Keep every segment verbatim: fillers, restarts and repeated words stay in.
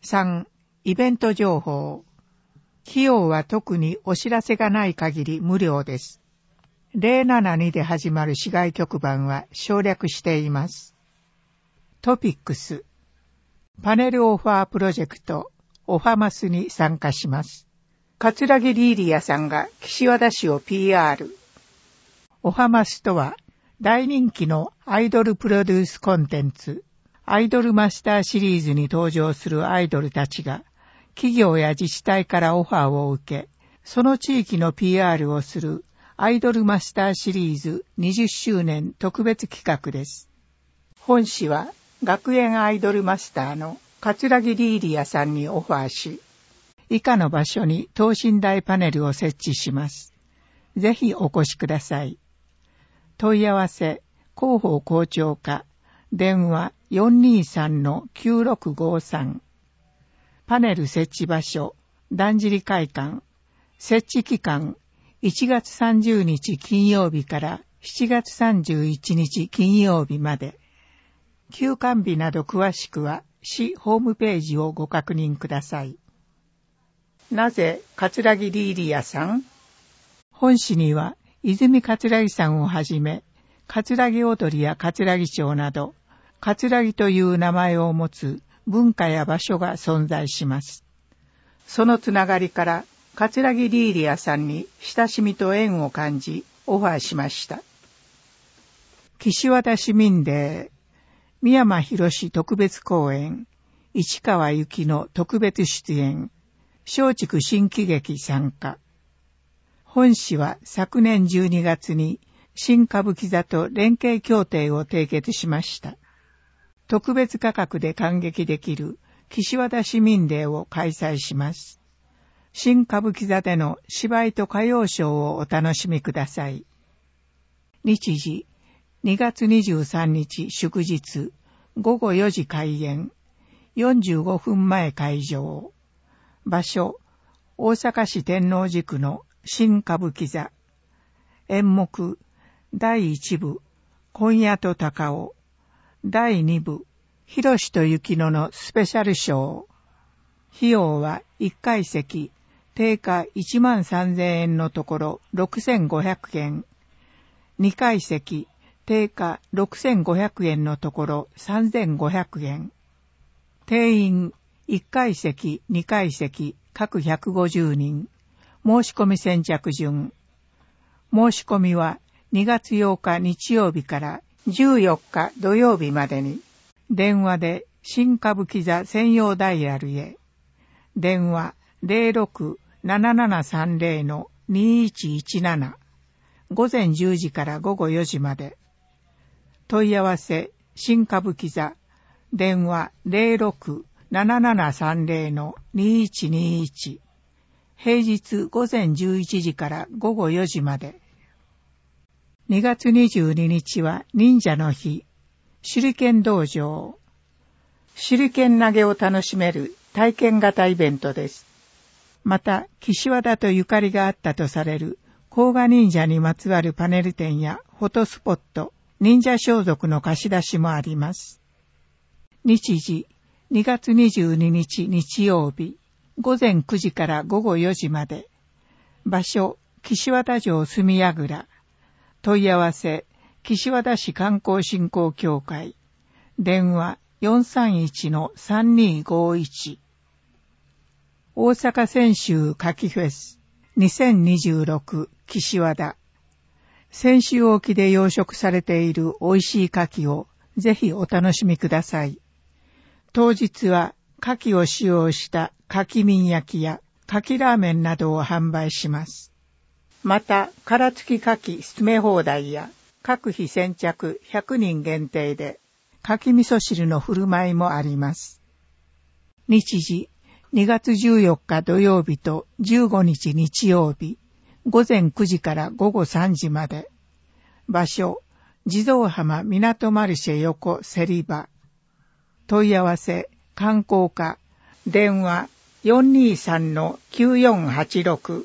さん、イベント情報。費用は特にお知らせがない限り無料です。ゼロななにで始まる市外局番は省略しています。トピックス。パネルオファープロジェクトオファマスに参加します。桂木リーリアさんが岸和田市を ピーアール。オファマスとは大人気のアイドルプロデュースコンテンツアイドルマスターシリーズに登場するアイドルたちが企業や自治体からオファーを受け、その地域の ピーアール をするアイドルマスターシリーズにじゅっしゅうねん特別企画です。本誌は学園アイドルマスターの桂木リーリアさんにオファーし、以下の場所に等身大パネルを設置します。ぜひお越しください。問い合わせ、広報校長課、電話 よんにーさんのきゅうろくごさん。パネル設置場所、だんじり会館。設置期間、いちがつさんじゅうにち金曜日からしちがつさんじゅういちにち金曜日まで。休館日など詳しくは市ホームページをご確認ください。なぜ桂木リーリアさん？本誌には泉桂木さんをはじめ、桂木踊りや桂木町など、桂木という名前を持つ文化や場所が存在します。そのつながりから桂木リーリアさんに親しみと縁を感じオファーしました。岸和田市民デー、三山ひろし特別公演、市川由紀の特別出演、松竹新喜劇参加。本誌は昨年じゅうにがつに新歌舞伎座と連携協定を締結しました。特別価格で観劇できる岸和田市民デーを開催します。新歌舞伎座での芝居と歌謡ショーをお楽しみください。日時、にがつにじゅうさんにち祝日、ごごよじ開演、よんじゅうごふんまえ開場。場所、大阪市天王寺区の新歌舞伎座。演目、だいいちぶ、今夜と高尾。だいにぶ、ひろしとゆきののスペシャルショー。費用はいっかい席、定価いちまんさんぜんえんのところろくせんごひゃくえん。にかい席、定価ろくせんごひゃくえんのところさんぜんごひゃくえん。定員いっかい席、にかい席、各ひゃくごじゅうにん。申し込み先着順。申し込みはにがつようか日曜日からじゅうよっか土曜日までに、電話で新歌舞伎座専用ダイヤルへ。電話 ゼロろく ななななさんゼロ のにいちいちなな。午前じゅうじからごごよじまで。問い合わせ、新歌舞伎座。電話 ゼロろく ななななさんゼロ のにいちにいち。平日午前じゅういちじからごごよじまで。にがつにじゅうににちは忍者の日。手裏剣道場。手裏剣投げを楽しめる体験型イベントです。また、岸和田とゆかりがあったとされる甲賀忍者にまつわるパネル展やフォトスポット、忍者装束の貸し出しもあります。日時、にがつにじゅうににち日曜日、ごぜんくじからごごよじまで。場所、岸和田城住櫓。問い合わせ、岸和田市観光振興協会。電話 よんさんいちのさんにごいち。大阪泉州牡蠣フェスにせんにじゅうろく岸和田。泉州沖で養殖されている美味しい牡蠣をぜひお楽しみください。当日は牡蠣を使用した牡蠣民焼きや牡蠣ラーメンなどを販売します。また、殻付き牡蠣詰め放題や各日先着ひゃくにん限定で牡蠣味噌汁の振る舞いもあります。日時、にがつじゅうよっか土曜日とじゅうごにち日曜日、ごぜんくじからごごさんじまで。場所、地蔵浜港マルシェ横競り場。問い合わせ、観光課。電話 よんにーさんのきゅうよんはちろく。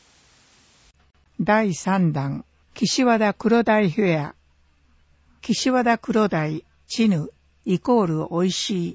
だいさんだん、岸和田黒鯛フェア。岸和田黒鯛、チヌ、イコールおいしい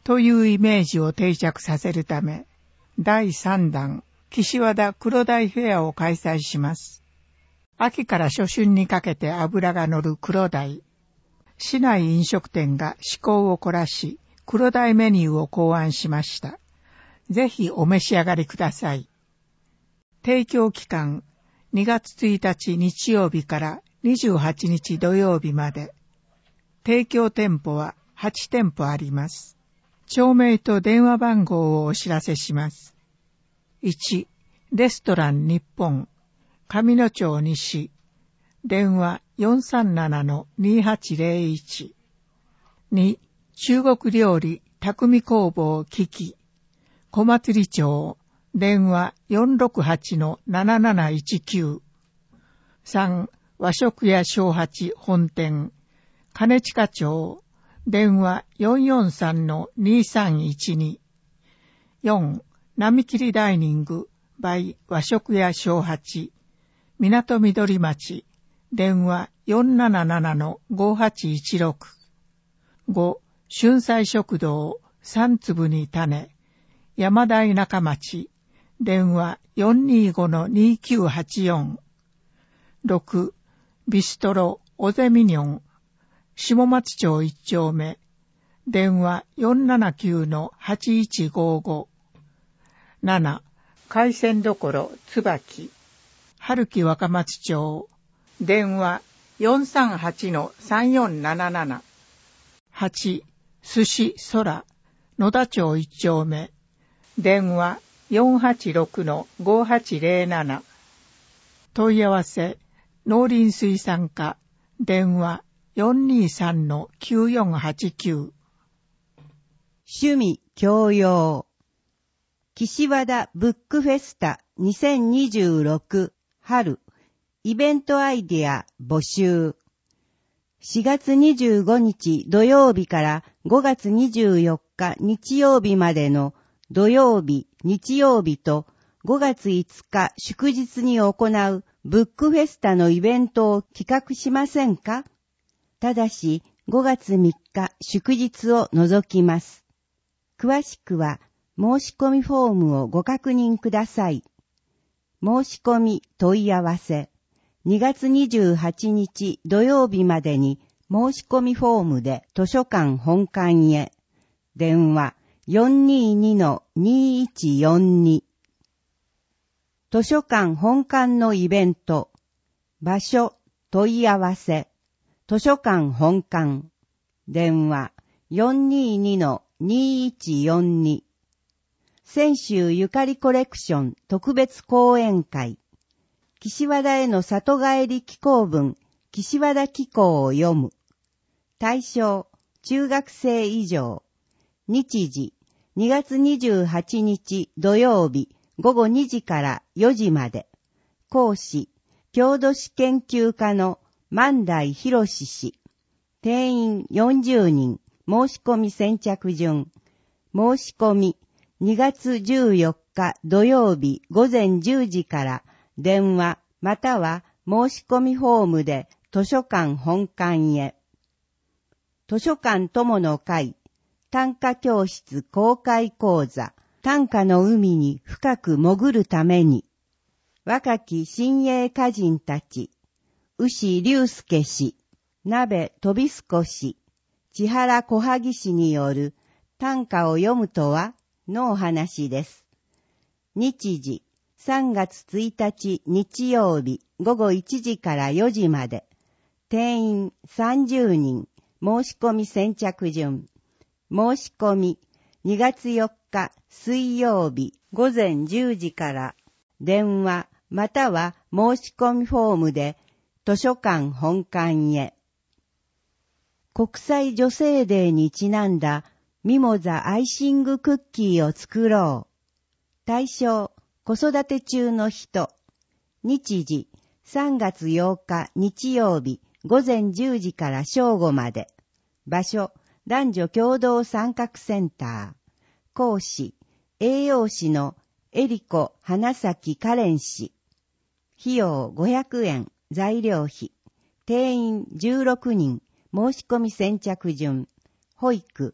というイメージを定着させるため、だいさんだん岸和田黒鯛フェアを開催します。秋から初春にかけて脂が乗る黒鯛。市内飲食店が趣向を凝らし、黒鯛メニューを考案しました。ぜひお召し上がりください。提供期間、にがつついたち日曜日からにじゅうはちにち土曜日まで。提供店舗ははちてんぽあります。町名と電話番号をお知らせします。いち、レストラン日本、上野町西、電話 よんさんななのにはちぜろいち。に、中国料理匠工房キキ、小祭町、電話 よんろくはちのなななないちきゅう。さん、和食屋正八本店、金近町、電話 よんよんさんのにさんいちに。よん、並切ダイニング by 和食屋正八、港緑町、電話 よんななななのごはちいちろく。ご、春菜食堂三粒に種、山台中町、電話 よんにーごのにきゅうはちよん。ろく、ビストロオゼミニョン、下松町いち丁目、電話 よんななきゅうのはちいちごご。なな、海鮮どころ椿、春木若松町、電話 よんさんはちのさんよんなななな。はち、寿司空、野田町いち丁目、電話 よんはちろくのごはちぜろなな。問い合わせ、農林水産課、電話 よんにーさんのきゅうよんはちきゅう。 趣味教養。岸和田ブックフェスタにせんにじゅうろく春イベントアイディア募集。しがつにじゅうごにち土曜日からごがつにじゅうよっか日曜日までの土曜日、日曜日とごがついつか祝日に行うブックフェスタのイベントを企画しませんか？ただしごがつみっか祝日を除きます。詳しくは申し込みフォームをご確認ください。申し込み問い合わせ。にがつにじゅうはちにち土曜日までに申し込みフォームで図書館本館へ。電話 よんにーにのにーいちよんに。図書館本館のイベント。場所問い合わせ。図書館本館。電話 よんにーにのにーいちよんに。泉州ゆかりコレクション特別講演会。岸和田への里帰り寄稿文、岸和田寄稿を読む。対象、中学生以上。日時、にがつにじゅうはちにち土曜日ごごにじからよじまで。講師、郷土史研究家の万代博氏。定員よんじゅうにん、申し込み先着順。申し込み、にがつじゅうよっか土曜日ごぜんじゅうじから電話または申し込みフォームで図書館本館へ。図書館友の会短歌教室公開講座短歌の海に深く潜るために若き新鋭歌人たち牛龍介氏、鍋飛少氏、千原小萩氏による短歌を読むとはのお話です。日時、さんがつついたち日曜日ごごいちじからよじまで。定員さんじゅうにん、申し込み先着順。申し込みにがつよっか水曜日ごぜんじゅうじから電話または申し込みフォームで図書館本館へ。国際女性デーにちなんだミモザアイシングクッキーを作ろう。対象、子育て中の人。日時、さんがつようか日曜日ごぜんじゅうじから正午まで。場所、男女共同参画センター。講師、栄養士のエリコ花咲カレン氏。費用ごひゃくえん、材料費。定員じゅうろくにん、申し込み先着順。保育、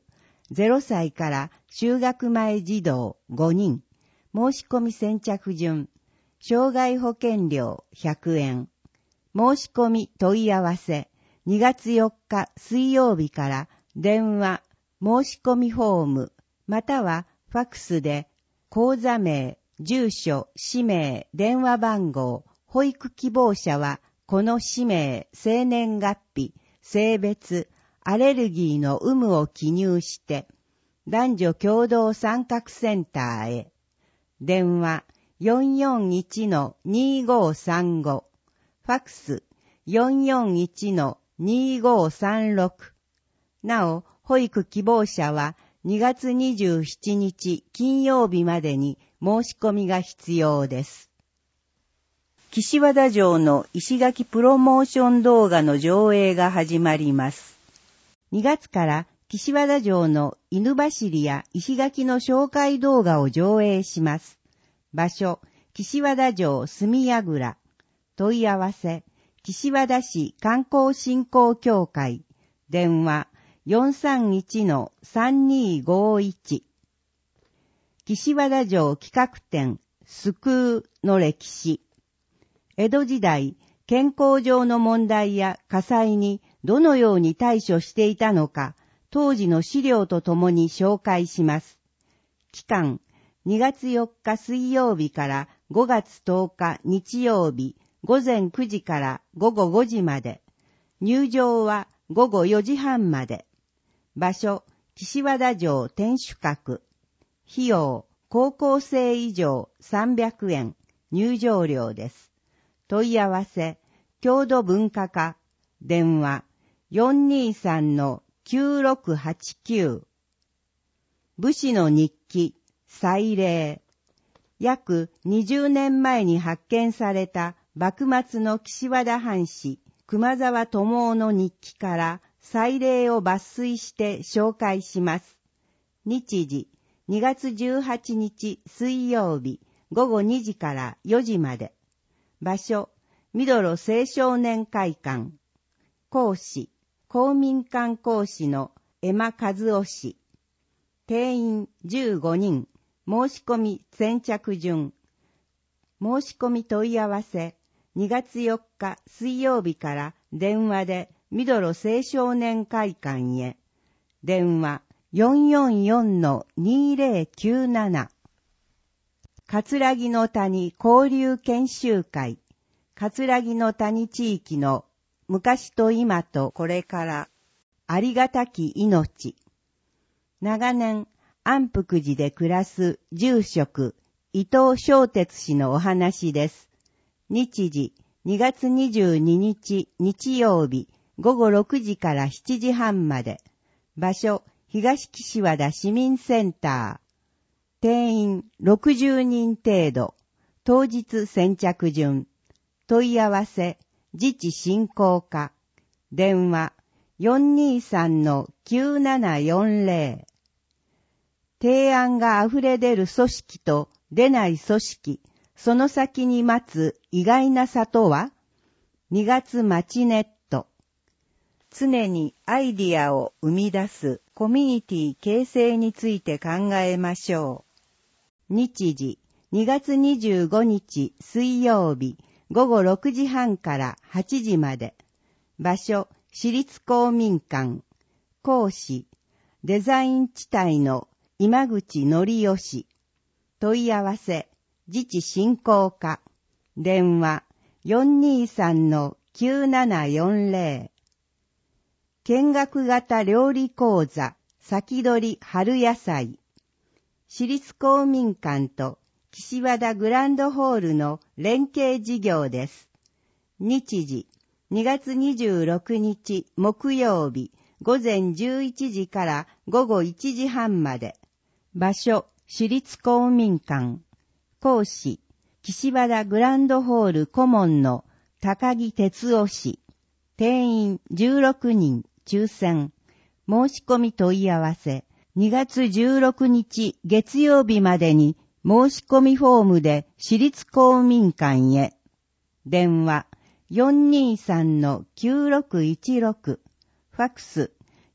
ゼロさいから就学前児童ごにん、申し込み先着順、障害保険料ひゃくえん、申し込み問い合わせ、にがつよっか水曜日から電話、申し込みフォーム、またはファックスで、口座名、住所、氏名、電話番号、保育希望者は、この氏名、生年月日、性別、アレルギーの有無を記入して、男女共同参画センターへ。電話 よんよんいちのにごさんご、ファックス よんよんいちのにごさんろく。なお、保育希望者はにがつにじゅうしちにち金曜日までに申し込みが必要です。岸和田城の石垣プロモーション動画の上映が始まります。にがつから岸和田城の犬走りや石垣の紹介動画を上映します。場所、岸和田城住櫓。問い合わせ、岸和田市観光振興協会。電話、よんさんいちのさんにごいち。岸和田城企画展、救うの歴史。江戸時代、健康上の問題や火災にどのように対処していたのか、当時の資料とともに紹介します。期間、にがつよっか水曜日からごがつとおか日曜日、ごぜんくじからごごごじまで。入場はごごよじはんまで。場所、岸和田城天守閣。費用、高校生以上さんびゃくえん。入場料です。問い合わせ、郷土文化課。電話、よんにさんのきゅうろくはちきゅう。武士の日記、祭礼。約にじゅうねんまえに発見された幕末の岸和田藩士、熊沢智夫の日記から祭礼を抜粋して紹介します。日時、にがつじゅうはちにち水曜日、ごごにじからよじまで。場所、みどろ青少年会館。講師、公民館講師の江間和夫氏。定員じゅうごにん。申し込み先着順。申し込み問い合わせ、にがつよっか水曜日から電話でみどろ青少年会館へ。電話 よんよんよんのにぜろきゅうなな。葛城の谷交流研修会。葛城の谷地域の昔と今とこれからありがたき命。長年安福寺で暮らす住職伊藤正哲氏のお話です。日時にがつにじゅうににち日曜日ごごろくじからしちじはんまで。場所、東岸和田市民センター。定員ろくじゅうにん程度。当日先着順。問い合わせ、自治振興課。電話、よんにさんのきゅうななよんぜろ。提案があふれ出る組織と出ない組織、その先に待つ意外な里はにがつマチネット。常にアイディアを生み出すコミュニティ形成について考えましょう。日時にがつにじゅうごにち水曜日ごごろくじはんからはちじまで。場所、市立公民館。講師、デザイン地帯の今口則義。問い合わせ、自治振興課。電話、よんにさんのきゅうななよんぜろ。見学型料理講座、先取り春野菜。市立公民館と岸和田グランドホールの連携事業です。日時、にがつにじゅうろくにち木曜日、ごぜんじゅういちじからごごいちじはんまで。場所、市立公民館。講師、岸和田グランドホール顧問の高木哲夫氏。定員じゅうろくにん、抽選。申し込み問い合わせ、にがつじゅうろくにち月曜日までに申し込みフォームで市立公民館へ。電話、よんにさんのきゅうろくいちろく。ファックス、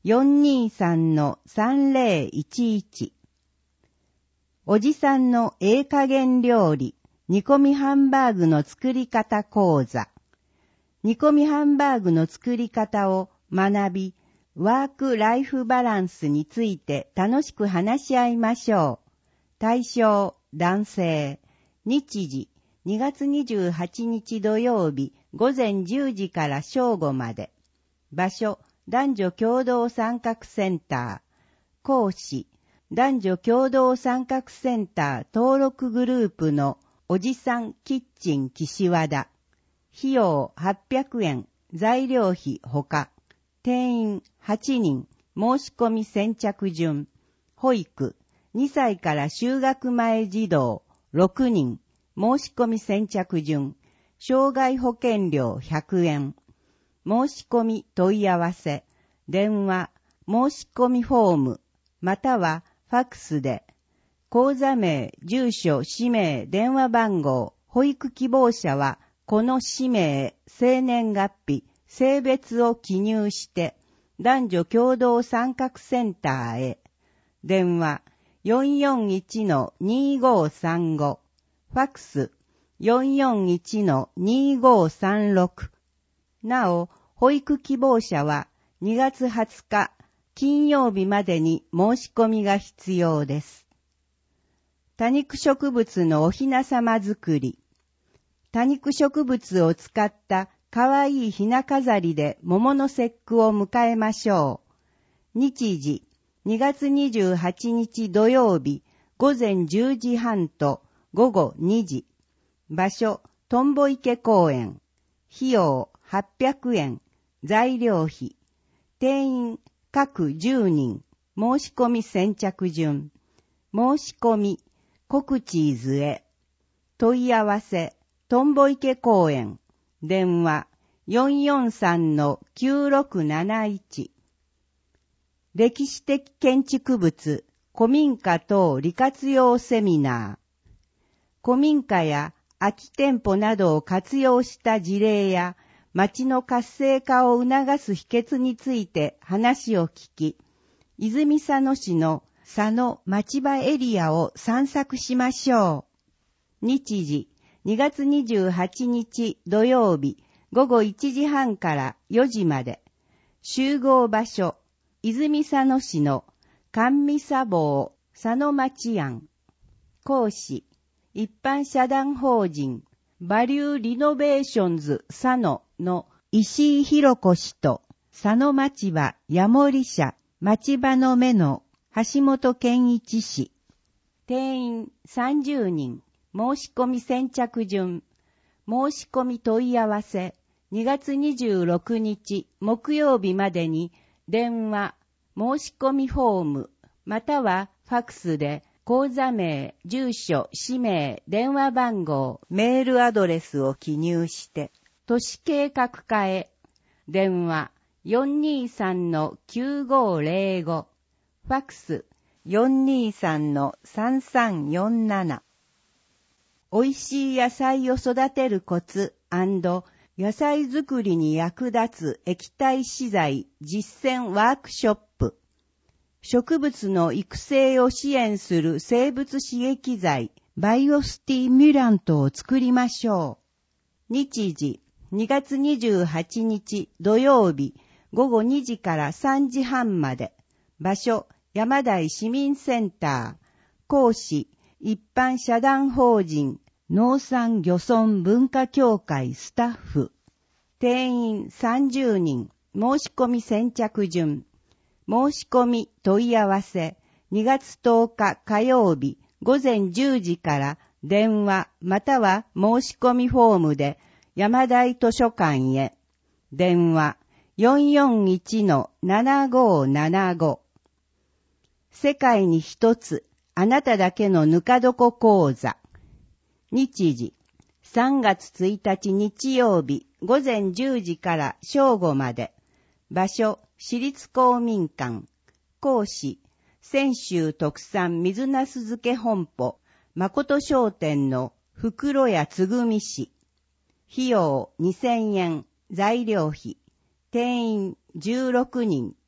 よんにーさんのさんぜろいちいち。おじさんのええ加減料理、煮込みハンバーグの作り方講座。煮込みハンバーグの作り方を学び、ワークライフバランスについて楽しく話し合いましょう。対象、男性。日時、にがつにじゅうはちにち土曜日、ごぜんじゅうじから正午まで。場所、男女共同参画センター。講師、男女共同参画センター登録グループのおじさんキッチン岸和田。費用はっぴゃくえん、材料費ほか。定員はちにん、申し込み先着順。保育、にさいから就学前児童ろくにん、申し込み先着順。障害保険料ひゃくえん。申し込み問い合わせ、電話、申し込みフォーム、またはファックスで、口座名、住所、氏名、電話番号、保育希望者は、この氏名、生年月日、性別を記入して、男女共同参画センターへ。電話 よんよんいちのにごさんご、ファックス よんよんいちのにごさんろく。なお、保育希望者はにがつはつか金曜日までに申し込みが必要です。多肉植物のお雛様作り。多肉植物を使ったかわいいひな飾りで桃の節句を迎えましょう。日時、にがつにじゅうはちにち土曜日、ごぜんじゅうじはんとごごにじ。場所、とんぼ池公園。費用はっぴゃくえん、材料費。定員各じゅうにん、申し込み先着順。申し込み、コクチーズへ。問い合わせ、とんぼ池公園。電話 よんよんさんのきゅうろくなないち。歴史的建築物、古民家等利活用セミナー。古民家や空き店舗などを活用した事例や、町の活性化を促す秘訣について話を聞き、泉佐野市の佐野町場エリアを散策しましょう。日時、にがつにじゅうはちにち土曜日、ごごいちじはんからよじまで。集合場所、泉佐野市の甘味茶房佐野町庵。講師、一般社団法人バリューリノベーションズ佐野の石井博子氏と、佐野町場ヤモリ社町場の目の橋本健一氏。定員さんじゅうにん、申し込み先着順。申し込み問い合わせ、にがつにじゅうろくにち木曜日までに電話、申し込みフォーム、またはファックスで口座名、住所、氏名、電話番号、メールアドレスを記入して、都市計画課へ。電話 よんにーさんのきゅうごぜろご、ファックス よんにーさんのさんさんよんなな。美味しい野菜を育てるコツ&野菜作りに役立つ液体資材実践ワークショップ。植物の育成を支援する生物刺激剤バイオスティミュラントを作りましょう。日時、にがつにじゅうはちにち土曜日、ごごにじからさんじはんまで。場所、山台市民センター。講師、一般社団法人農産漁村文化協会スタッフ。定員さんじゅうにん、申し込み先着順。申し込み問い合わせ、にがつとおか火曜日ごぜんじゅうじから電話または申し込みフォームで山台図書館へ。電話 よんよんいちのななごななご。世界に一つあなただけのぬか床講座。日時、さんがつついたち日曜日ごぜんじゅうじから正午まで。場所、市立公民館。講師、泉州特産水なす漬け本舗、誠商店の袋屋つぐみ氏。費用にせんえん、材料費。定員じゅうろくにん、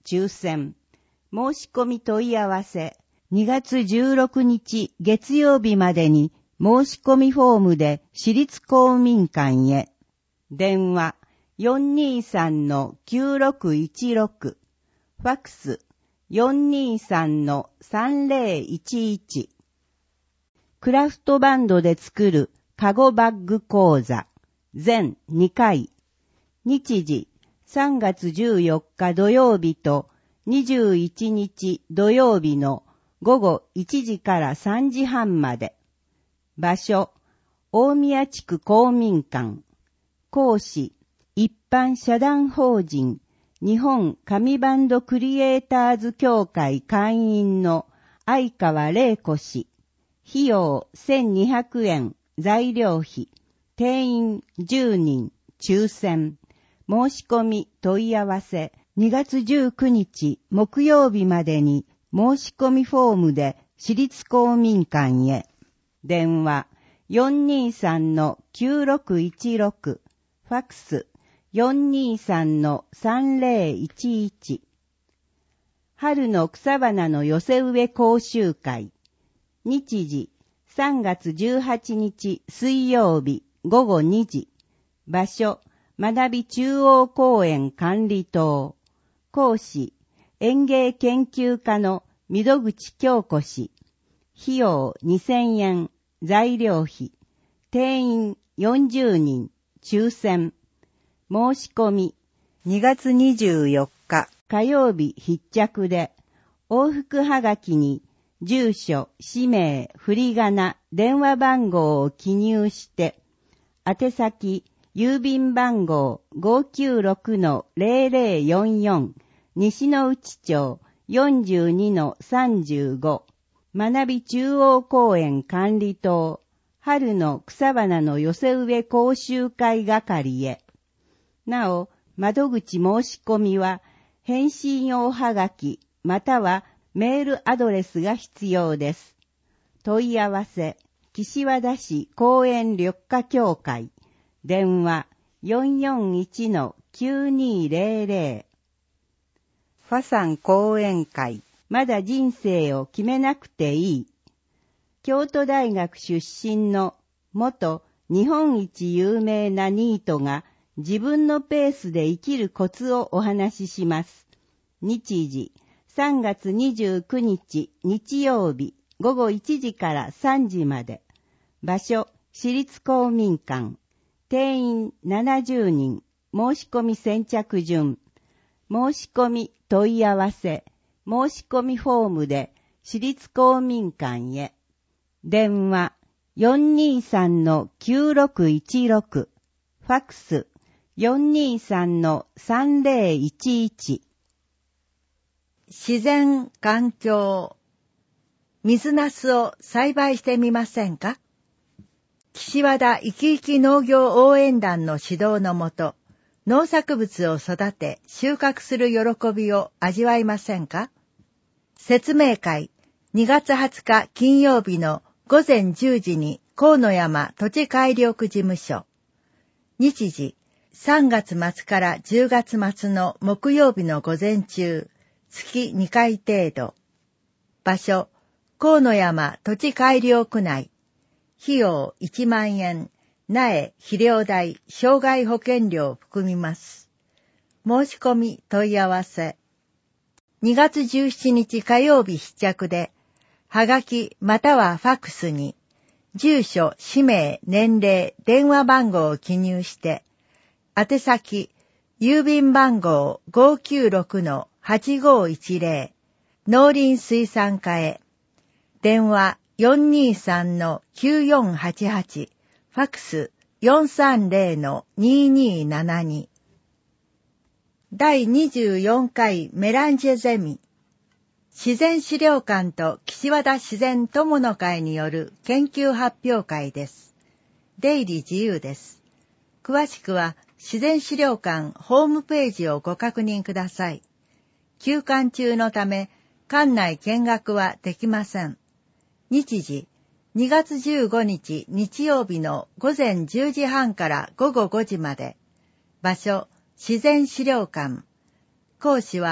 抽選。申し込み問い合わせ。にがつじゅうろくにち月曜日までに申し込みフォームで私立公民館へ。電話 よんにーさんのきゅうろくいちろく。ファックス よんにーさんのさんぜろいちいち。クラフトバンドで作るカゴバッグ講座。全にかい。日時さんがつじゅうよっか土曜日とにじゅういちにち土曜日のごごいちじからさんじはんまで。場所、大宮地区公民館。講師、一般社団法人日本紙バンドクリエイターズ協会会員の相川玲子氏。費用せんにひゃくえん、材料費。定員じゅうにん、抽選。申し込み問い合わせ。にがつじゅうくにち木曜日までに申し込みフォームで私立公民館へ。電話 よんにーさんのきゅうろくいちろく。ファックス よんにーさんのさんぜろいちいち。春の草花の寄せ植え講習会。日時さんがつじゅうはちにち水曜日ごごにじ。場所学び中央公園管理棟。講師園芸研究家の溝口京子氏。費用にせんえん、材料費。定員よんじゅうにん、抽選。申し込みにがつにじゅうよっか火曜日必着で、往復はがきに住所、氏名、振り仮名、電話番号を記入して、宛先、郵便番号 ごきゅうろくのぜろぜろよんよん 西の内町 よんじゅうにのさんじゅうご 学び中央公園管理棟春の草花の寄せ植え講習会係へ。なお、窓口申し込みは返信用はがきまたはメールアドレスが必要です。問い合わせ、岸和田市公園緑化協会。電話 よんよんいちのきゅうにーぜろぜろ。ファサン講演会。まだ人生を決めなくていい。京都大学出身の元日本一有名なニートが自分のペースで生きるコツをお話しします。日時さんがつにじゅうくにち日曜日ごごいちじからさんじまで。場所、私立公民館。定員ななじゅうにん。申し込み先着順。申し込み問い合わせ。申し込みフォームで私立公民館へ。電話 よんにーさんのきゅうろくいちろく。ファックス よんにーさんのさんぜろいちいち。 自然環境。水ナスを栽培してみませんか？岸和田いきいき農業応援団の指導のもと、農作物を育て収穫する喜びを味わいませんか？説明会にがつはつか金曜日のごぜんじゅうじに河野山土地改良区事務所。日時さんがつまつからじゅうがつまつの木曜日の午前中、月にかい程度。場所、河野山土地改良区内。費用いちまんえん、苗、肥料代、障害保険料を含みます。申し込み問い合わせ。にがつじゅうしちにち火曜日必着で、はがきまたはファックスに、住所、氏名、年齢、電話番号を記入して、宛先、郵便番号 ごきゅうろくのはちごいちぜろ、農林水産課へ。電話よんにーさんのきゅうよんはちはち、ファックスよんさんぜろのににーななに。だいにじゅうよんかいメランジェゼミ。自然資料館と岸和田自然友の会による研究発表会です。出入り自由です。詳しくは自然資料館ホームページをご確認ください。休館中のため館内見学はできません。日時にがつじゅうごにち日曜日のごぜんじゅうじはんからごごごじまで。場所、自然資料館。講師は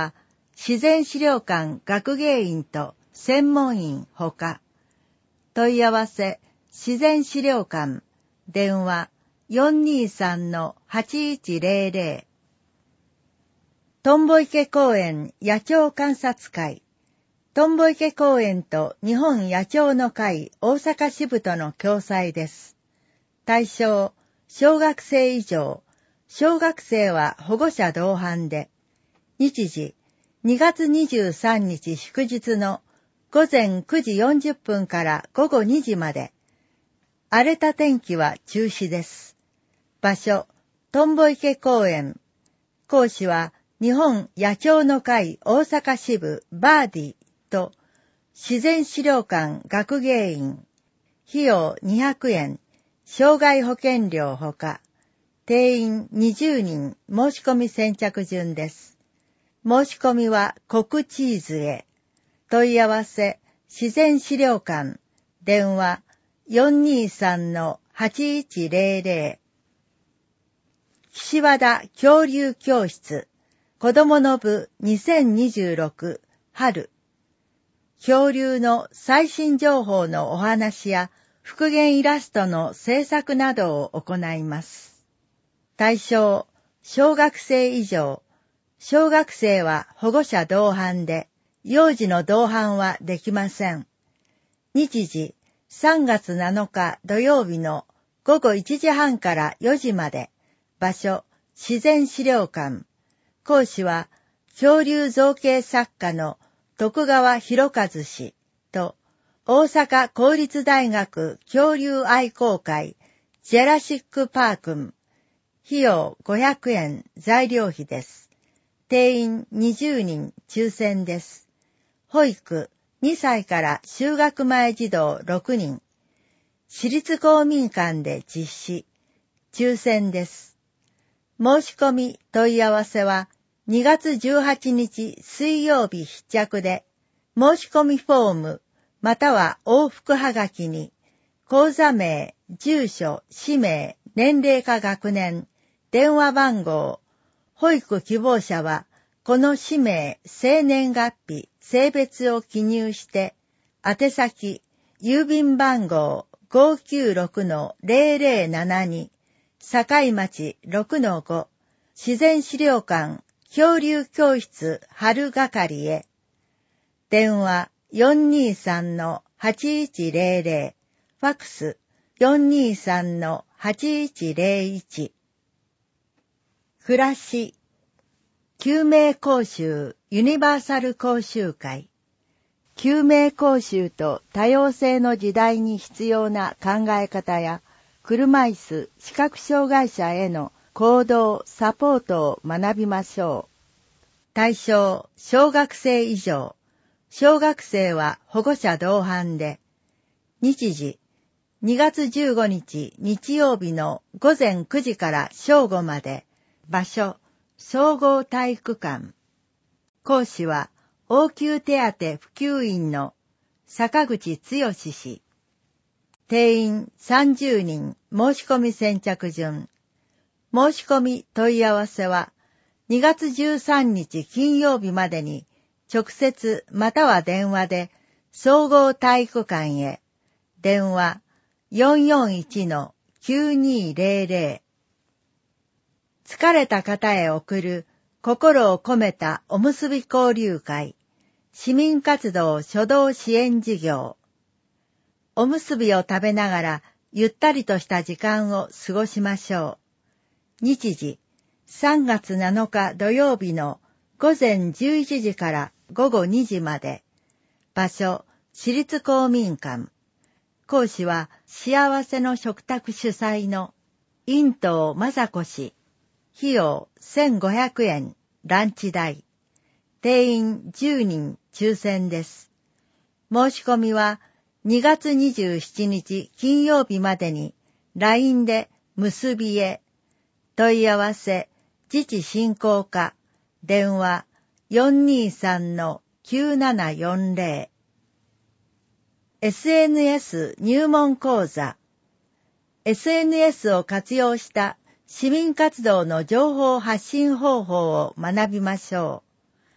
自然資料館学芸員と専門員ほか、問い合わせ自然資料館電話 よんにーさんのはちいちゼロゼロ トンボ池公園野鳥観察会トンボ池公園と日本野鳥の会大阪支部との共催です。対象小学生以上、小学生は保護者同伴で、日時にがつにじゅうさんにち祝日のごぜんくじよんじゅっぷんからごごにじまで。荒れた天気は中止です。場所、トンボ池公園。講師は日本野鳥の会大阪支部バーディと自然資料館学芸員。費用にひゃくえん、障害保険料ほか、定員にじゅうにん申し込み先着順です。申し込みは国チーズへ。問い合わせ、自然資料館、電話 よんにーさんのはちいちゼロゼロ。岸和田恐竜教室、子供の部にせんにじゅうろく春。恐竜の最新情報のお話や復元イラストの制作などを行います。対象、小学生以上。小学生は保護者同伴で、幼児の同伴はできません。日時、さんがつなのか土曜日のごごいちじはんからよじまで。場所、自然資料館。講師は、恐竜造形作家の徳川博和氏と、大阪公立大学恐竜愛好会ジェラシックパークン。費用ごひゃくえん材料費です。定員にじゅうにん抽選です。保育にさいから就学前児童ろくにん。私立公民館で実施。抽選です。申し込み問い合わせはにがつじゅうはちにち水曜日必着で、申し込みフォームまたは往復はがきに、講座名、住所、氏名、年齢か学年、電話番号、保育希望者は、この氏名、生年月日、性別を記入して、宛先、郵便番号 ごーきゅうろくのゼロゼロななに、堺町 ろくのご、自然資料館、恐竜教室春係へ。電話よんにーさんのはちいちゼロゼロ、ファックスよんにーさんのはちいちゼロいち。暮らし、救命講習ユニバーサル講習会。救命講習と多様性の時代に必要な考え方や、車椅子、視覚障害者への行動、サポートを学びましょう。対象、小学生以上。小学生は保護者同伴で、日時、にがつじゅうごにち日曜日のごぜんくじから正午まで。場所、総合体育館。講師は、応急手当普及員の坂口剛氏。定員さんじゅうにん申し込み先着順。申し込み問い合わせは、にがつじゅうさんにち金曜日までに、直接または電話で、総合体育館へ。電話 よんよんいちのきゅうにーゼロゼロ。疲れた方へ送る心を込めたおむすび交流会、市民活動初動支援事業。おむすびを食べながらゆったりとした時間を過ごしましょう。日時、さんがつなのか土曜日のごぜんじゅういちじからごごにじまで。場所、私立公民館。講師は幸せの食卓主催の陰藤雅子氏。費用せんごひゃくえん、ランチ代。定員じゅうにん抽選です。申し込みはにがつにじゅうしちにち金曜日までに ライン で結びへ。問い合わせ、自治振興課、電話 よんにーさんのきゅうななよんゼロ。エスエヌエス 入門講座。エスエヌエス を活用した市民活動の情報発信方法を学びましょう。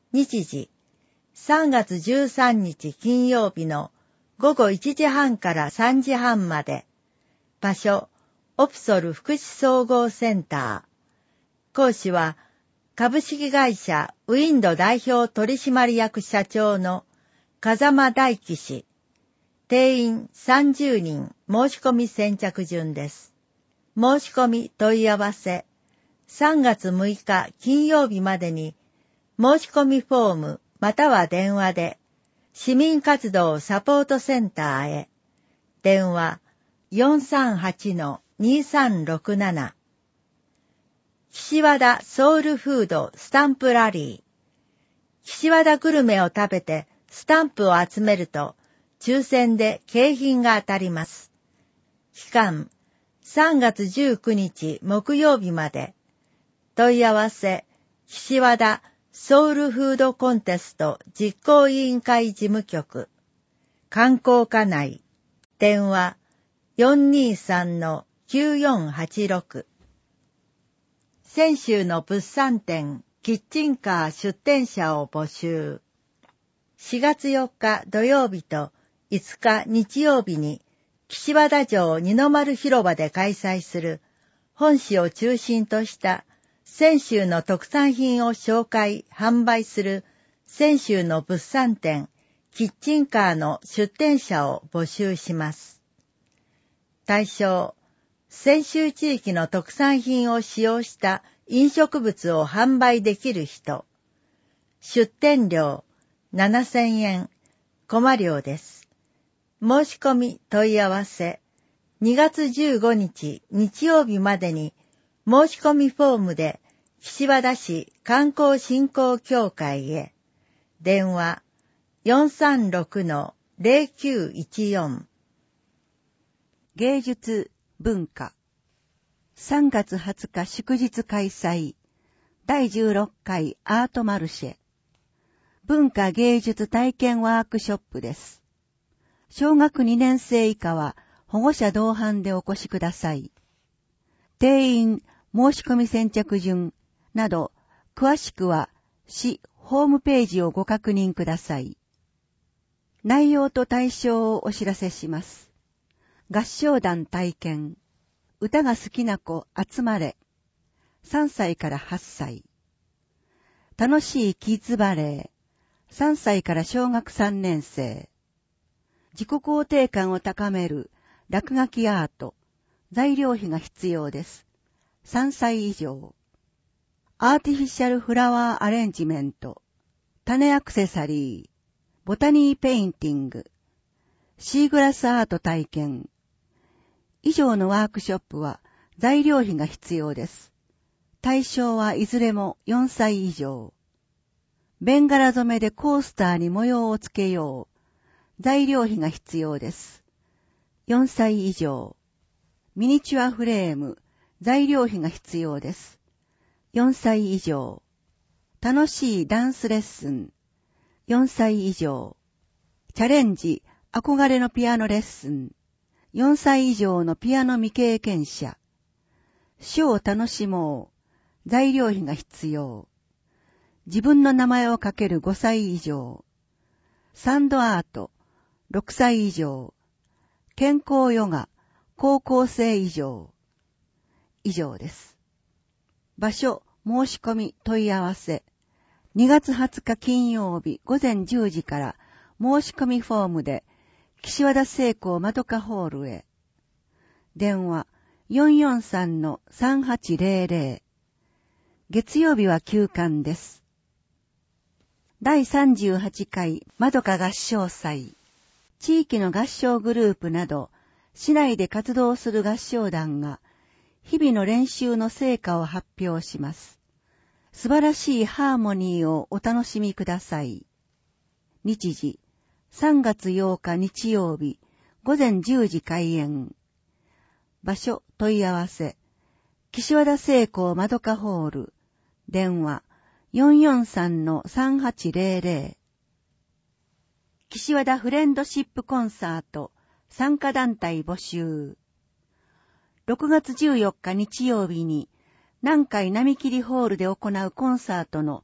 日時、さんがつじゅうさんにち金曜日のごごいちじはんからさんじはんまで。場所、オプソル福祉総合センター。講師は、株式会社ウィンド代表取締役社長の風間大樹氏。定員さんじゅうにん申し込み先着順です。申し込み問い合わせ。さんがつむいか金曜日までに申し込みフォームまたは電話で市民活動サポートセンターへ。電話 よんさんはちのにさんろくなな。岸和田ソウルフードスタンプラリー。岸和田グルメを食べてスタンプを集めると抽選で景品が当たります。期間さんがつじゅうくにち木曜日まで。問い合わせ、岸和田ソウルフードコンテスト実行委員会事務局。観光課内。電話 よんにーさんのきゅうよんはちろく。泉州の物産展キッチンカー出店者を募集。しがつよっか土曜日といつか日曜日に岸和田城二の丸広場で開催する本市を中心とした泉州の特産品を紹介、販売する泉州の物産展キッチンカーの出店者を募集します。対象、泉州地域の特産品を使用した飲食物を販売できる人。出店料ななせんえん、コマ料です。申し込み問い合わせ、にがつじゅうごにち日曜日までに申し込みフォームで岸和田市観光振興協会へ。電話 よんさんろくのぜろきゅういちよん。 芸術文化さんがつはつか祝日開催だいじゅうろっかいアートマルシェ文化芸術体験ワークショップです。小学にねんせい以下は保護者同伴でお越しください。定員、申し込み先着順など詳しくは市ホームページをご確認ください。内容と対象をお知らせします。合唱団体験、歌が好きな子集まれ、さんさいからはっさい。楽しいキッズバレー、さんさいから小学さんねんせい。自己肯定感を高める落書きアート、材料費が必要です。さんさい以上。アーティフィシャルフラワーアレンジメント、種アクセサリー、ボタニーペインティング、シーグラスアート体験。以上のワークショップは材料費が必要です。対象はいずれもよんさい以上。ベンガラ染めでコースターに模様をつけよう。材料費が必要です。よんさい以上。ミニチュアフレーム、材料費が必要です。よんさい以上。楽しいダンスレッスン。よんさい以上。チャレンジ、憧れのピアノレッスン。よんさい以上のピアノ未経験者。書を楽しもう。材料費が必要。自分の名前を書けるごさい以上。サンドアート、ろくさい以上。健康ヨガ、高校生以上。以上です。場所、申し込み、問い合わせ。にがつはつか金曜日ごぜんじゅうじから申し込みフォームで岸和田聖光まどかホールへ。電話 よんよんさんのさんはちぜろぜろ。月曜日は休館です。だいさんじゅうはちかいまどか合唱祭。地域の合唱グループなど市内で活動する合唱団が日々の練習の成果を発表します。素晴らしいハーモニーをお楽しみください。日時、さんがつようか日曜日、ごぜんじゅうじ開演。場所、問い合わせ。岸和田聖光まどかホール。電話、よんよんさんのさんはちぜろぜろ。岸和田フレンドシップコンサート、参加団体募集。ろくがつじゅうよっか日曜日に、南海並木ホールで行うコンサートの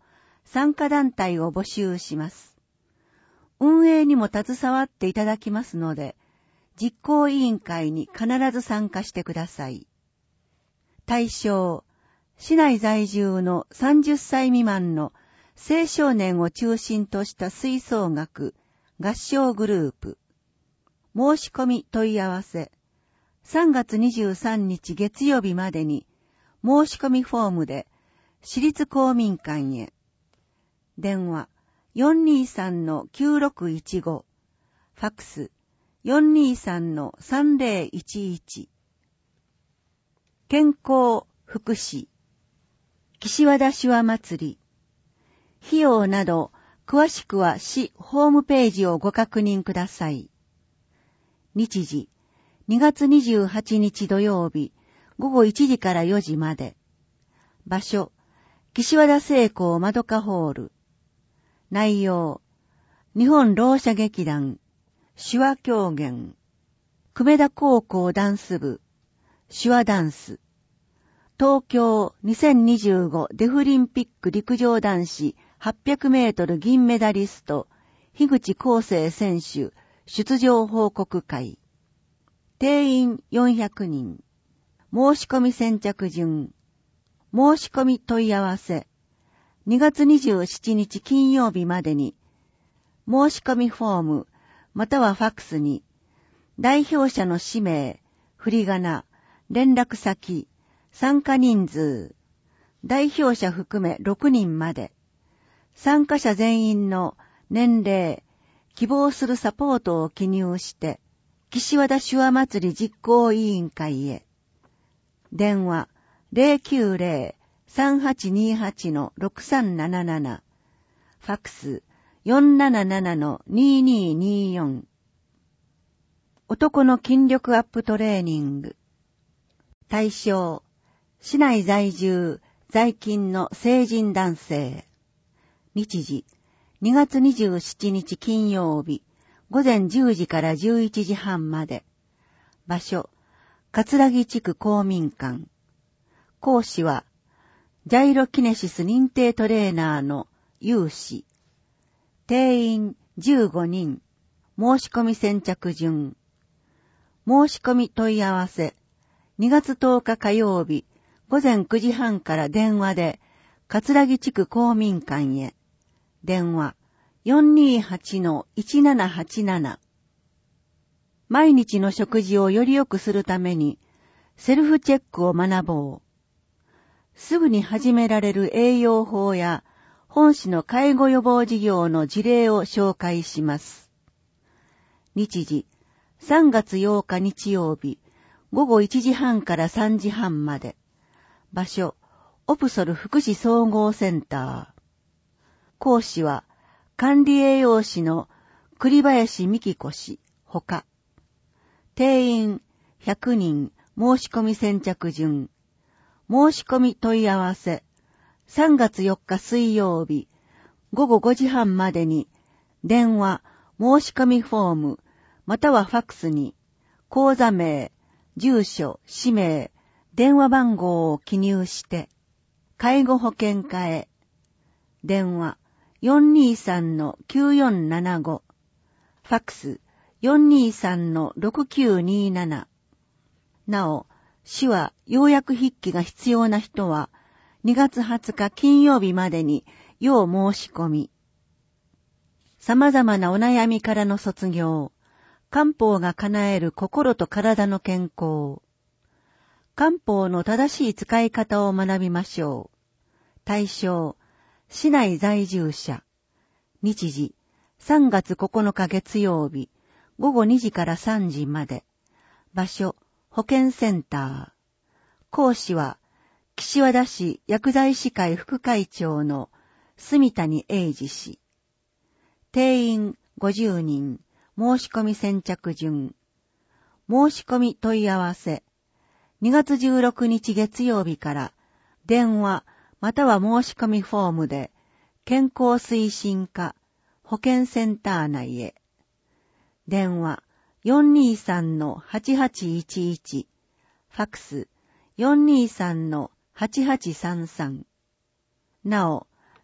参加団体を募集します。運営にも携わっていただきますので、実行委員会に必ず参加してください。対象、市内在住のさんじゅっさい未満の青少年を中心とした吹奏楽、合唱グループ。申し込み問い合わせ。さんがつにじゅうさんにち月曜日までに申し込みフォームで市立公民館へ。電話 よんにーさんのきゅうろくいちご。ファックス よんにーさんのさんぜろいちいち。健康福祉岸和田手話祭り。費用など詳しくは市ホームページをご確認ください。日時にがつにじゅうはちにち土曜日ごごいちじからよじまで。場所岸和田聖光まどかホール。内容日本ろう者劇団手話狂言久米田高校ダンス部手話ダンス東京にせんにじゅうごデフリンピック陸上男子はっぴゃくメートル銀メダリスト樋口康生選手出場報告会。定員よんひゃくにん。申し込み先着順。申し込み問い合わせ。にがつにじゅうしちにち金曜日までに申し込みフォームまたはファックスに代表者の氏名、振り仮名、連絡先、参加人数、代表者含めろくにんまで、参加者全員の年齢、希望するサポートを記入して、岸和田手話祭り実行委員会へ。電話 ゼロきゅうゼロ さんはちにはち ろくさんなななな。ファックス よんなななな ににによん。男の筋力アップトレーニング。対象、市内在住、在勤の成人男性。日時、にがつにじゅうしちにち金曜日、ごぜんじゅうじからじゅういちじはんまで。場所、葛城地区公民館。講師は、ジャイロキネシス認定トレーナーの有志。定員じゅうごにん。申し込み先着順。申し込み問い合わせ。にがつとおか火曜日、ごぜんくじはんから電話で、葛城地区公民館へ。電話 よんにーはち いちななはちなな。毎日の食事をより良くするために、セルフチェックを学ぼう。すぐに始められる栄養法や本市の介護予防事業の事例を紹介します。日時、さんがつようか日曜日、ごごいちじはんからさんじはんまで。場所、オプソル福祉総合センター。講師は、管理栄養士の栗林美希子氏、ほか。定員ひゃくにん、申し込み先着順。申し込み問い合わせ。さんがつよっか水曜日、ごごごじはんまでに、電話、申し込みフォーム、またはファックスに、口座名、住所、氏名、電話番号を記入して、介護保険課へ。電話、よんにーさんのきゅうよんななご。ファックス、よんにーさんのろくきゅうにーなな。なお、手話要約筆記が必要な人は、にがつはつか金曜日までに要申し込み。様々なお悩みからの卒業、漢方が叶える心と体の健康。漢方の正しい使い方を学びましょう。対象、市内在住者。日時、さんがつここのか月曜日、ごごにじからさんじまで。場所、保健センター。講師は、岸和田市薬剤師会副会長の住谷英二氏。定員ごじゅうにん、申し込み先着順。申し込み問い合わせ。にがつじゅうろくにち月曜日から、電話または申し込みフォームで、健康推進課保健センター内へ。電話 よんにーさんのはちはちいちいち。ファックス よんにーさんのはちはちさんさん。なお、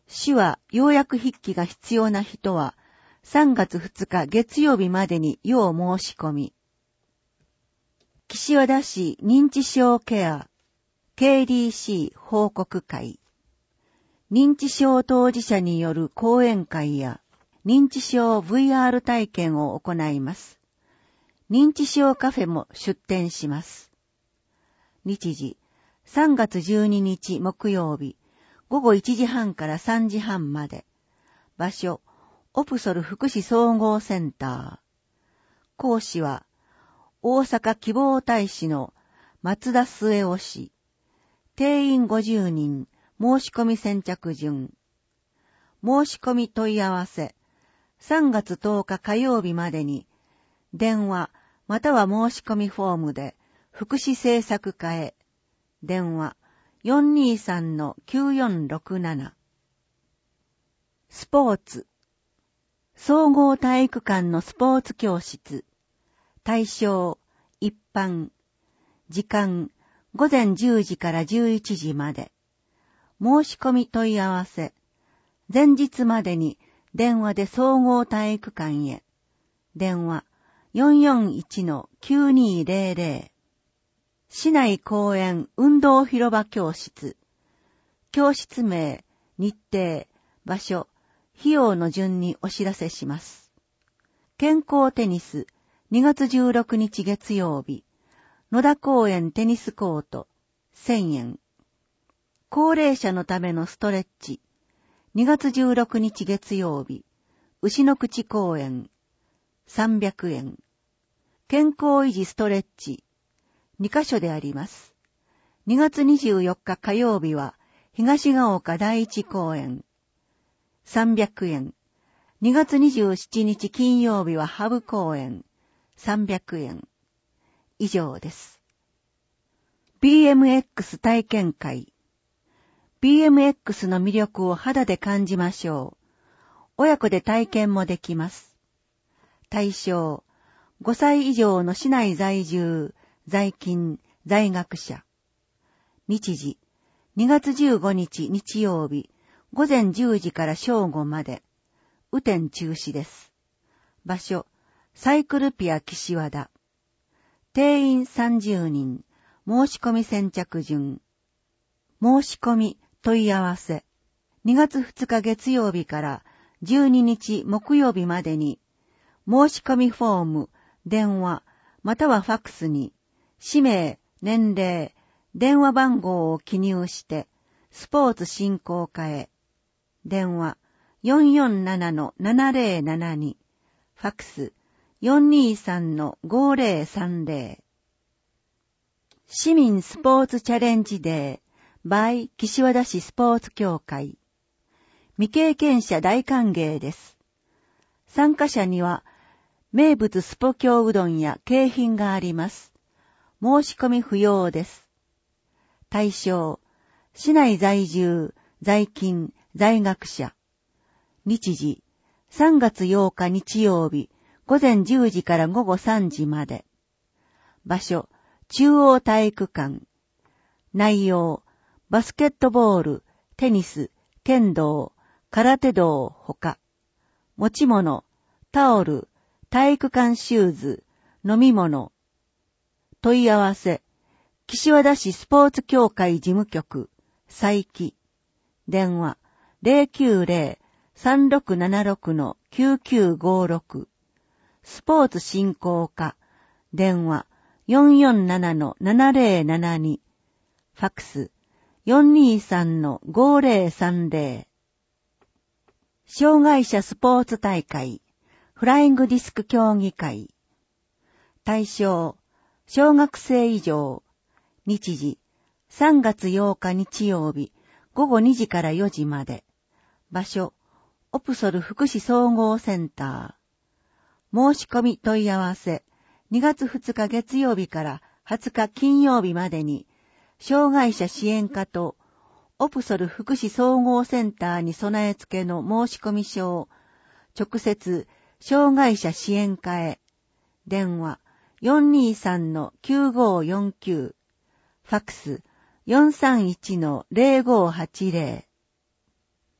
市は要約筆記が必要な人はさんがつふつか月曜日までに要申し込み。岸和田市認知症ケア ケーディーシー 報告会。認知症当事者による講演会や認知症 ブイアール 体験を行います。認知症カフェも出店します。日時、さんがつじゅうににち木曜日、ごごいちじはんからさんじはんまで。場所、オプソル福祉総合センター。講師は、大阪希望大使の松田末男氏。定員ごじゅうにん、申し込み先着順。申し込み問い合わせ、さんがつとおか火曜日までに、電話または申し込みフォームで、福祉政策課へ、電話 よんにーさんのきゅうよんろくなな。スポーツ、総合体育館のスポーツ教室、対象、一般、時間、ごぜんじゅうじからじゅういちじまで。申し込み問い合わせ。前日までに電話で総合体育館へ。電話 よんよんいちのきゅうにーぜろぜろ。市内公園運動広場教室。教室名、日程、場所、費用の順にお知らせします。健康テニス、にがつじゅうろくにち月曜日。野田公園テニスコート、せんえん。高齢者のためのストレッチ、にがつじゅうろくにち月曜日。牛の口公園、さんびゃくえん。健康維持ストレッチ、にかしょであります。にがつにじゅうよっか火曜日は、東が丘第一公園、さんびゃくえん。にがつにじゅうしちにち金曜日はハブ公園、さんびゃくえん。以上です。ビーエムエックス 体験会。ビーエムエックス の魅力を肌で感じましょう。親子で体験もできます。対象、ごさい以上の市内在住、在勤、在学者。日時、にがつじゅうごにち日曜日、ごぜんじゅうじから正午まで。雨天中止です。場所、サイクルピア岸和田。定員さんじゅうにん、申し込み先着順。申し込み、問い合わせ。にがつふつか月曜日からじゅうににち木曜日までに、申し込みフォーム、電話、またはファックスに、氏名、年齢、電話番号を記入して、スポーツ振興課へ。電話 よんよんななのななぜろななに、ファックス よんにーさんのごぜろさんぜろ。市民スポーツチャレンジデー by 岸和田市スポーツ協会。未経験者大歓迎です。参加者には名物スポ京うどんや景品があります。申し込み不要です。対象、市内在住、在勤、在学者。日時、さんがつようか日曜日、ごぜんじゅうじからごごさんじまで。場所、中央体育館。内容、バスケットボール、テニス、剣道、空手道ほか。持ち物、タオル、体育館シューズ、飲み物。問い合わせ、岸和田市スポーツ協会事務局、佐伯。電話、ぜろきゅうぜろ さんろくななろくのきゅうきゅうごろく。スポーツ振興課、電話、よんよんななのななぜろななに。ファックス、よんにーさんのごぜろさんぜろ。障害者スポーツ大会、フライングディスク競技会。対象、小学生以上。日時、さんがつようか日曜日、ごごにじからよじまで。場所、オプソル福祉総合センター。申し込み問い合わせ、にがつふつか月曜日からはつか金曜日までに、障害者支援課とオプソル福祉総合センターに備え付けの申し込み書を、直接、障害者支援課へ。電話、よんにーさんのきゅうごよんきゅう。ファックス、よんさんいちのぜろごはちぜろ。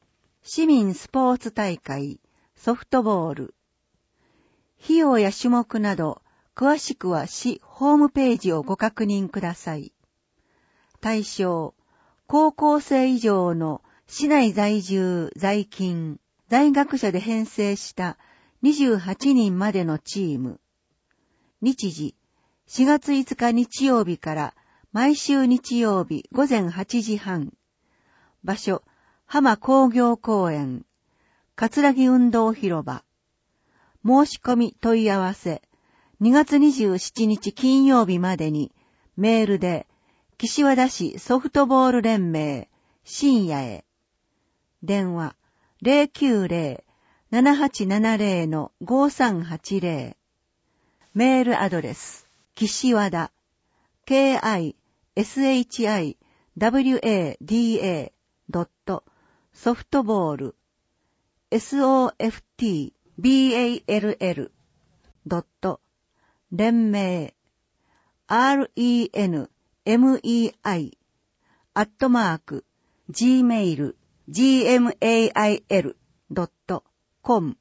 市民スポーツ大会、ソフトボール。費用や種目など、詳しくは市ホームページをご確認ください。対象、高校生以上の市内在住、在勤、在学者で編成したにじゅうはちにんまでのチーム。日時、しがついつか日曜日から毎週日曜日午前はちじはん。場所、浜工業公園、葛城運動広場。申し込み問い合わせ、にがつにじゅうしちにち金曜日までにメールで、岸和田市ソフトボール連盟深夜へ。電話 ゼロきゅうゼロ ななはちななゼロ ごさんはちゼロ。メールアドレス、岸和田 ケーアイエスエイチアイダブリューエーディーエー ドットソフトボール ソフトボール ドット連盟 アールイーエヌエムイーアイ アットマーク gmail gmail ドットコム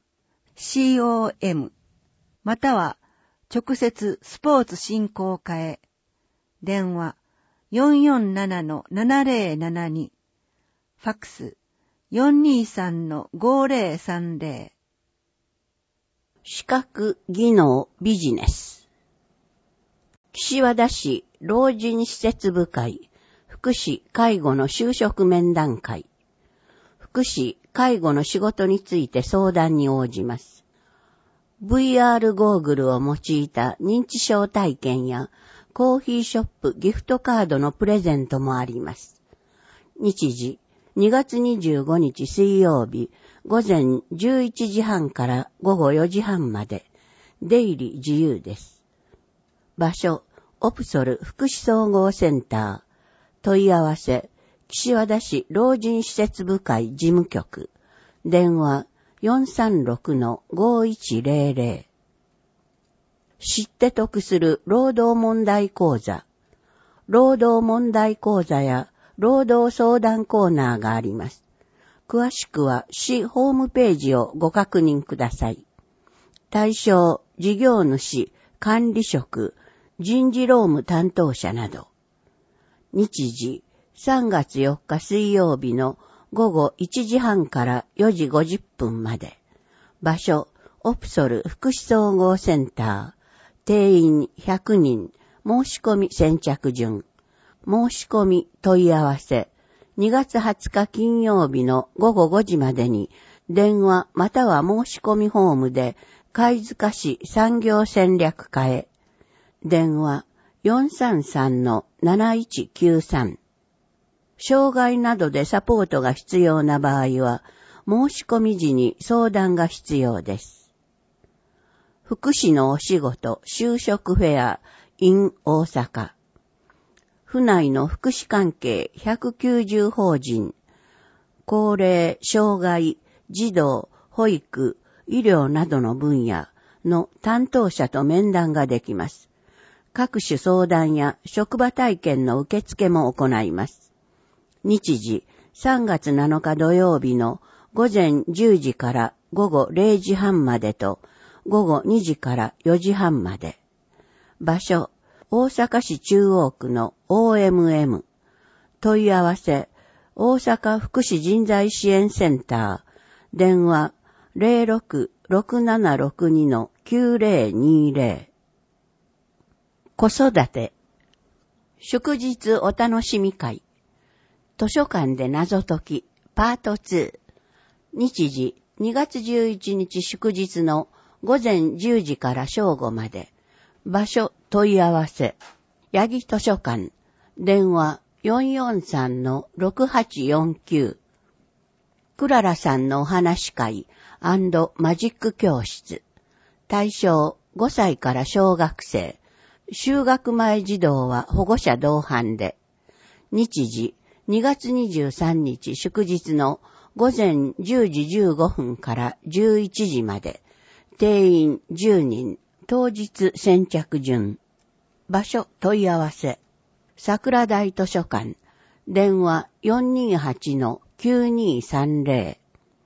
com または直接スポーツ振興課へ。電話 よんよんななのななゼロななに ファックス よんにさんのごゼロさんゼロ。 資格技能ビジネス。岸和田市老人施設部会福祉介護の就職面談会。福祉介護の仕事について相談に応じます。ブイアール ゴーグルを用いた認知症体験やコーヒーショップギフトカードのプレゼントもあります。日時にがつにじゅうごにち水曜日午前じゅういちじはんからごごよじはんまで出入り自由です。場所オプソル福祉総合センター。問い合わせ岸和田市老人施設部会事務局。電話 よんさんろくのごいちゼロゼロ。知って得する労働問題講座。労働問題講座や労働相談コーナーがあります。詳しくは市ホームページをご確認ください。対象、事業主、管理職、人事労務担当者など。日時、さんがつよっか水曜日のごごいちじはんからよじごじゅっぷんまで。場所、オプソル福祉総合センター。定員ひゃくにん。申し込み先着順。申し込み問い合わせ。にがつはつか金曜日のごごごじまでに電話または申し込みフォームで貝塚市産業戦略課へ。電話 よんさんさんのなないちきゅうさん。障害などでサポートが必要な場合は申し込み時に相談が必要です。福祉のお仕事就職フェア in 大阪。府内の福祉関係ひゃくきゅうじゅう法人、高齢、障害、児童、保育、医療などの分野の担当者と面談ができます。各種相談や職場体験の受付も行います。日時、さんがつなのか土曜日のごぜんじゅうじからごごれいじはんまでと、ごごにじからよじはんまで。場所、大阪市中央区の オーエムエム。問い合わせ、大阪福祉人材支援センター。電話 ゼロろく ろくななろくに きゅうゼロにゼロ。子育て。祝日お楽しみ会。図書館で謎解きパートツー。日時にがつじゅういちにち祝日のごぜんじゅうじから正午まで。場所問い合わせ。八木図書館。電話 よんよんさんのろくはちよんきゅう。クララさんのお話会&マジック教室。対象ごさいから小学生。就学前児童は保護者同伴で。日時にがつにじゅうさんにち祝日のごぜんじゅうじじゅうごふんからじゅういちじまで。定員じゅうにん。当日先着順。場所問い合わせ。桜台図書館。電話 よんにーはちのきゅうにーさんゼロ。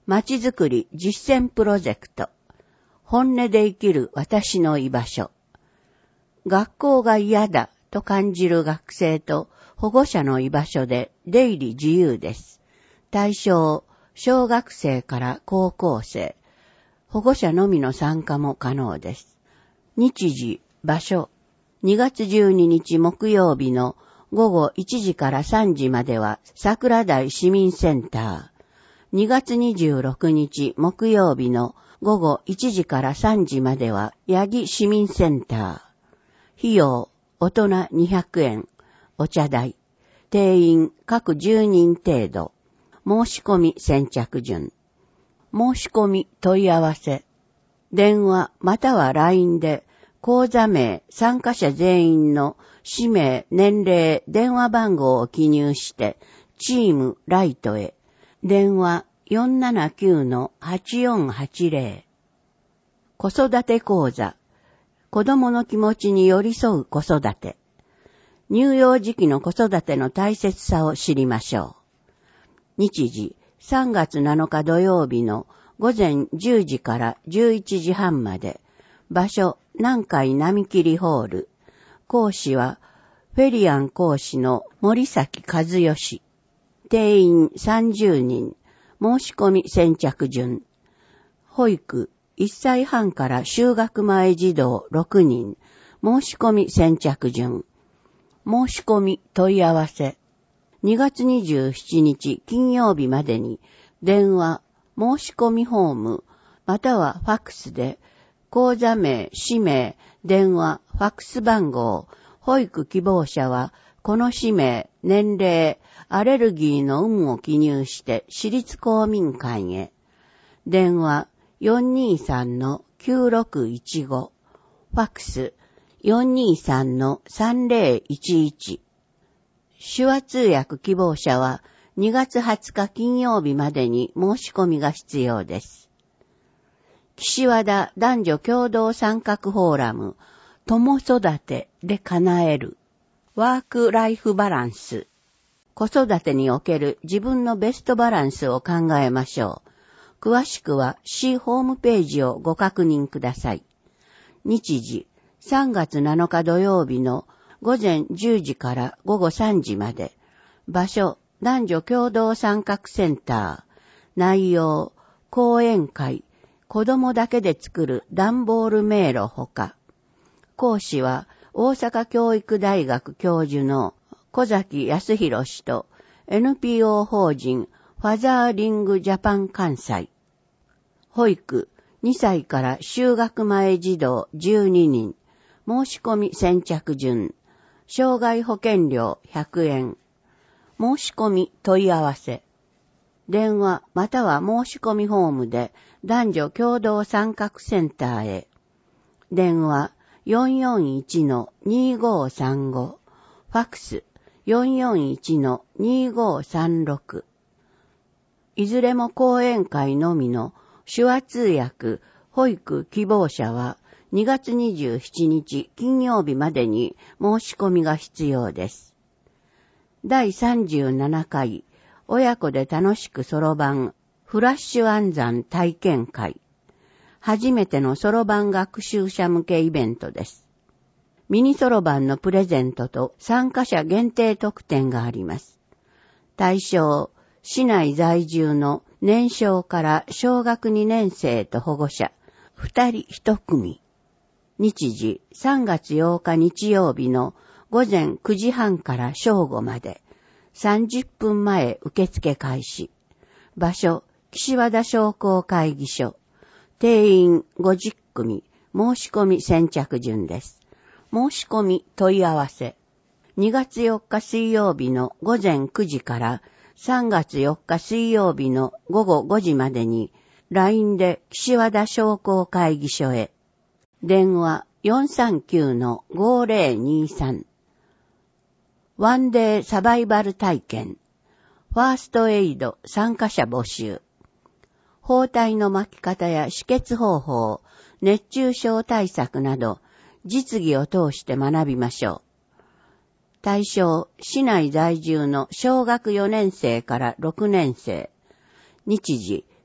まちづくり実践プロジェクト、本音で生きる私の居場所。学校が嫌だと感じる学生と保護者の居場所で出入り自由です。対象、小学生から高校生。保護者のみの参加も可能です。日時、場所。にがつじゅうににち木曜日のごごいちじからさんじまでは桜台市民センター。にがつにじゅうろくにち木曜日のごごいちじからさんじまでは八木市民センター。費用、大人にひゃくえん。お茶代。定員各じゅうにん程度。申し込み先着順。申し込み問い合わせ。電話または ライン で講座名、参加者全員の氏名、年齢、電話番号を記入してチームライトへ。電話 よんななきゅうのはちよんはちぜろ。子育て講座。子供の気持ちに寄り添う子育て。乳幼児期の子育ての大切さを知りましょう。日時、さんがつなのか土曜日のごぜんじゅうじからじゅういちじはんまで。場所、南海並切ホール。講師は、フェリアン講師の森崎和義。定員さんじゅうにん。申し込み先着順。保育、いっさいはんから就学前児童ろくにん。申し込み先着順。申し込み問い合わせ。にがつにじゅうしちにち金曜日までに電話、申し込みフォーム、またはファックスで講座名、氏名、電話、ファックス番号、保育希望者はこの氏名、年齢、アレルギーの有無を記入して私立公民館へ。電話 よんにーさんのきゅうろくいちご、ファックス よんにーさんのさんぜろいちいち。手話通訳希望者はにがつはつか金曜日までに申し込みが必要です。岸和田男女共同参画フォーラム、共育てで叶える、ワークライフバランス。子育てにおける自分のベストバランスを考えましょう。詳しくは市ホームページをご確認ください。日時、さんがつなのか土曜日のごぜんじゅうじからごごさんじまで。場所、男女共同参画センター。内容、講演会、子供だけで作る段ボール迷路ほか。講師は大阪教育大学教授の小崎康弘氏と エヌピーオー 法人ファザーリングジャパン関西。保育、にさいから就学前児童じゅうににん。申し込み先着順。障害保険料ひゃくえん。申し込み問い合わせ。電話または申し込みフォームで男女共同参画センターへ。電話 よんよんいちのにごさんご。ファックス よんよんいちのにごさんろく。いずれも講演会のみの手話通訳、保育希望者はにがつにじゅうしちにち金曜日までに申し込みが必要です。だいさんじゅうななかい親子で楽しくそろばんフラッシュ暗算体験会。初めてのそろばん学習者向けイベントです。ミニそろばんのプレゼントと参加者限定特典があります。対象、市内在住の年少から小学にねんせいと保護者、ふたりひとくみ。日時、さんがつようか日曜日のごぜんくじはんから正午まで。さんじゅっぷんまえ受付開始。場所、岸和田商工会議所。定員ごじゅっくみ。申し込み先着順です。申し込み問い合わせ。にがつよっか水曜日のごぜんくじからさんがつよっか水曜日のごごごじまでに ライン で岸和田商工会議所へ。電話 よんさんきゅうのごぜろにさん。ワンデーサバイバル体験。ファーストエイド参加者募集。包帯の巻き方や止血方法、熱中症対策など、実技を通して学びましょう。対象、市内在住の小学よねんせいからろくねんせい。日時、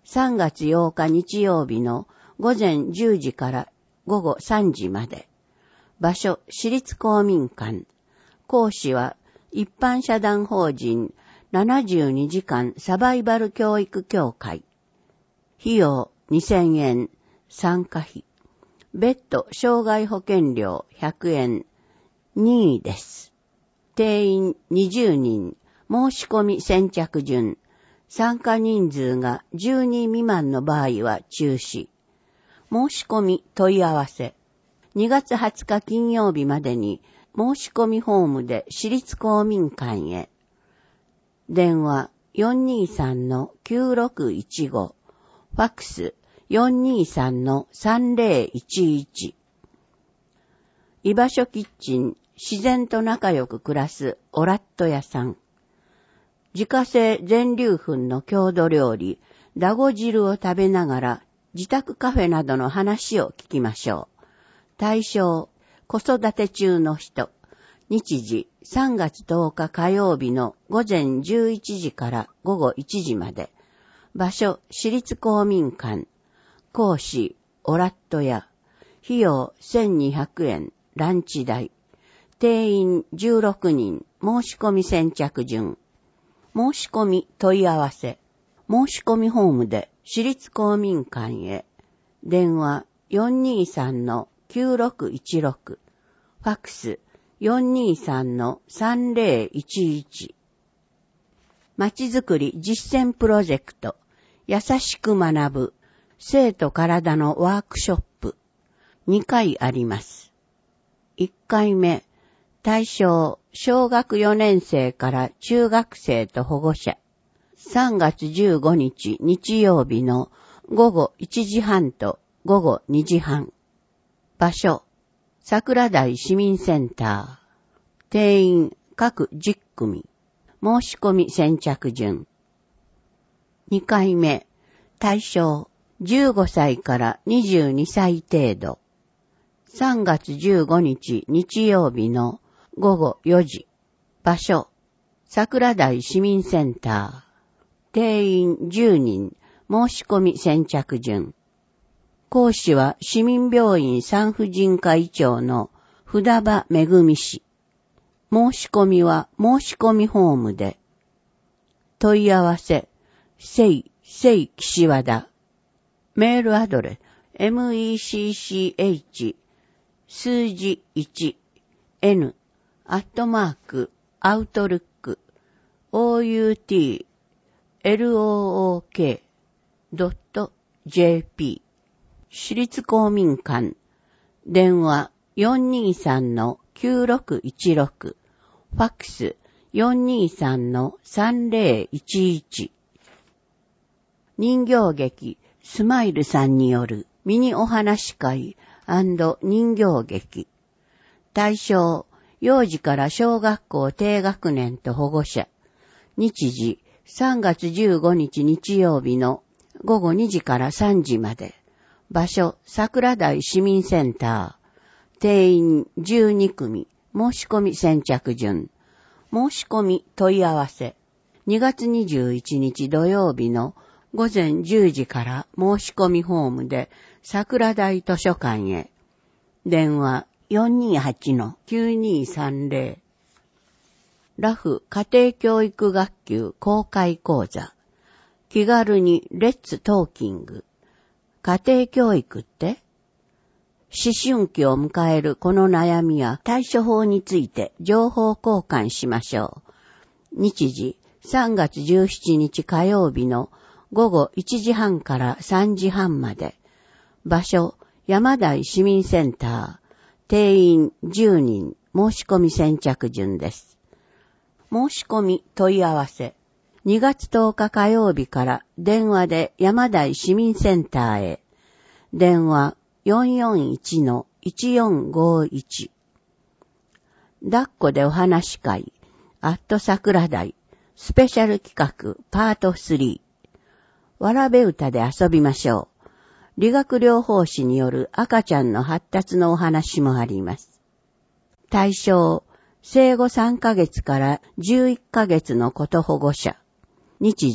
さんがつようか日曜日のごぜんじゅうじからごごさんじまで。場所、市立公民館。講師は一般社団法人ななじゅうにじかんサバイバル教育協会。費用にせんえん、参加費。別途障害保険料ひゃくえん、任意です。定員にじゅうにん、申し込み先着順。参加人数がじゅうにん未満の場合は中止。申し込み問い合わせ。にがつはつか金曜日までに申し込みフォームで市立公民館へ。電話 よんにーさんのきゅうろくいちご。ファックス よんにーさんのさんぜろいちいち。居場所キッチン、自然と仲良く暮らすオラット屋さん。自家製全粒粉の郷土料理、ダゴ汁を食べながら自宅カフェなどの話を聞きましょう。対象、子育て中の人。日時、さんがつとおか火曜日のごぜんじゅういちじからごごいちじまで。場所、市立公民館。講師、オラット屋。費用せんにひゃくえん、ランチ代。定員じゅうろくにん、申し込み先着順。申し込み問い合わせ。申し込みフォームで市立公民館へ。電話 よんにーさんのきゅうろくいちろく。ファックス よんにーさんのさんぜろいちいち。まちづくり実践プロジェクト。優しく学ぶ。生と体のワークショップ。にかいあります。いっかいめ。対象、小学よねんせいから中学生と保護者。さんがつじゅうごにち日曜日のごごいちじはんとごごにじはん。場所、桜台市民センター。定員各じゅっくみ。申し込み先着順。にかいめ。対象、じゅうごさいからにじゅうにさい程度。さんがつじゅうごにち日曜日のごごよじ。場所、桜台市民センター。定員じゅうにん、申し込み先着順。講師は市民病院産婦人科医長の札場めぐみ氏。申し込みは申し込みフォームで。問い合わせ、せい、せい岸和田。メールアドレス、メッシュ 数字いち、n、アットマーク、アウトルック、オーユーティー、エルオーオーケー、ドット、ジェーピー。市立公民館。電話 よんにーさんのきゅうろくいちろく。ファックス よんにーさんのさんぜろいちいち。人形劇スマイルさんによるミニお話会&人形劇。対象、幼児から小学校低学年と保護者。日時、さんがつじゅうごにち日曜日のごごにじからさんじまで。場所、桜台市民センター。定員じゅうにくみ。申し込み先着順。申し込み問い合わせ。にがつにじゅういちにち土曜日のごぜんじゅうじから申し込みフォームで桜台図書館へ。電話 よんにーはちのきゅうにーさんぜろ。ラフ家庭教育学級公開講座。気軽にレッツトーキング。家庭教育って思春期を迎えるこの悩みや対処法について情報交換しましょう。日時、さんがつじゅうしちにち火曜日のごごいちじはんからさんじはんまで。場所、山台市民センター。定員じゅうにん、申し込み先着順です。申し込み問い合わせ。にがつとおか火曜日から電話で山台市民センターへ。電話 よんよんいちのいちよんごいち。抱っこでお話会、アット桜台、スペシャル企画パートスリー。わらべ歌で遊びましょう。理学療法士による赤ちゃんの発達のお話もあります。対象、生後さんかげつからじゅういっかげつの子と保護者。日時、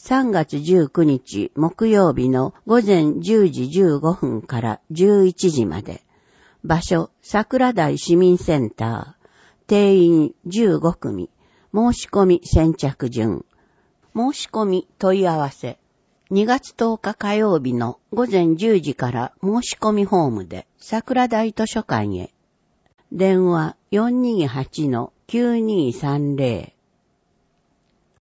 さんがつじゅうくにち木曜日のごぜんじゅうじじゅうごふんからじゅういちじまで。場所、桜台市民センター。定員じゅうごくみ。申し込み先着順。申し込み問い合わせ。にがつとおか火曜日のごぜんじゅうじから申し込みホームで桜台図書館へ。電話 よんにーはちのきゅうにーさんぜろ。